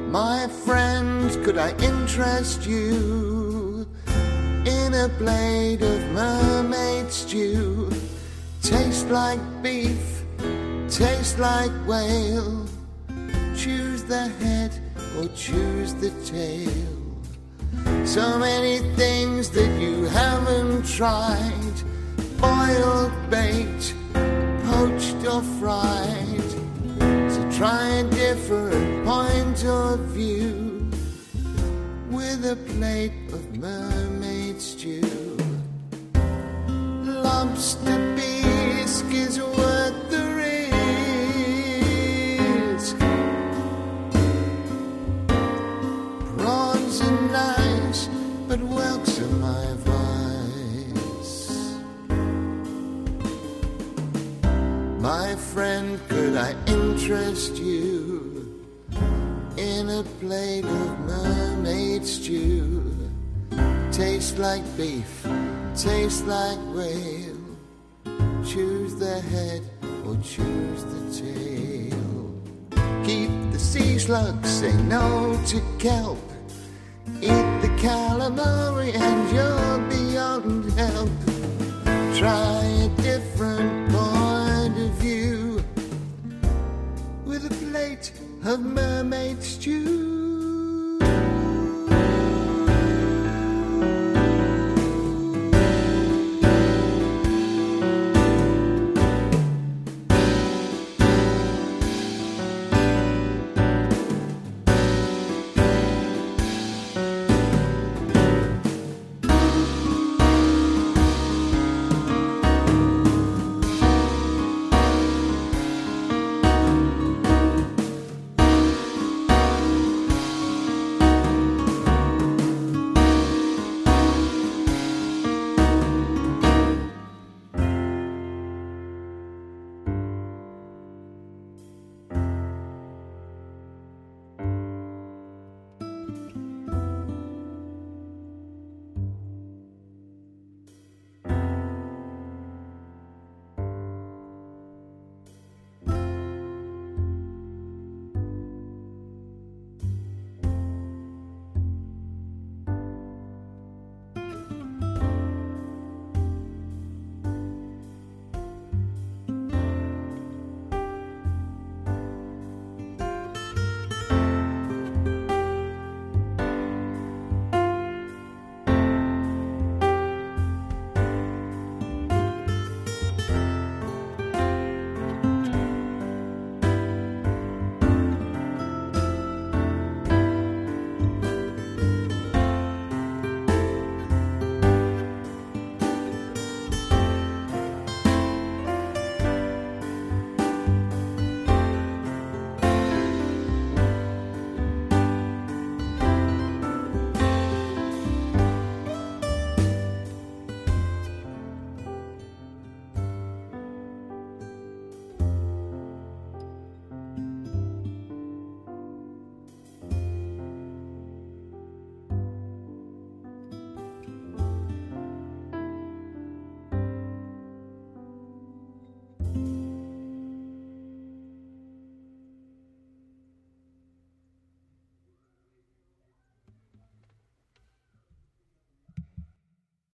My friend, could I interest you in a plate of mermaid stew? Taste like beef, taste like whale. Choose the head or choose the tail. So many things that you haven't tried. Boiled, baked, poached or fried. So try a different point of view with a plate of mermaid stew. Lobster bisque is worth the risk. Prawns are nice, but whelks are my vice. My friend, could I interest you in a plate of mermaid stew? Tastes like beef, tastes like whale. Choose the head or choose the tail. Keep the sea slugs, say no to kelp. Eat the calamari and you're beyond help. Try a different point of view with a plate of mermaid stew.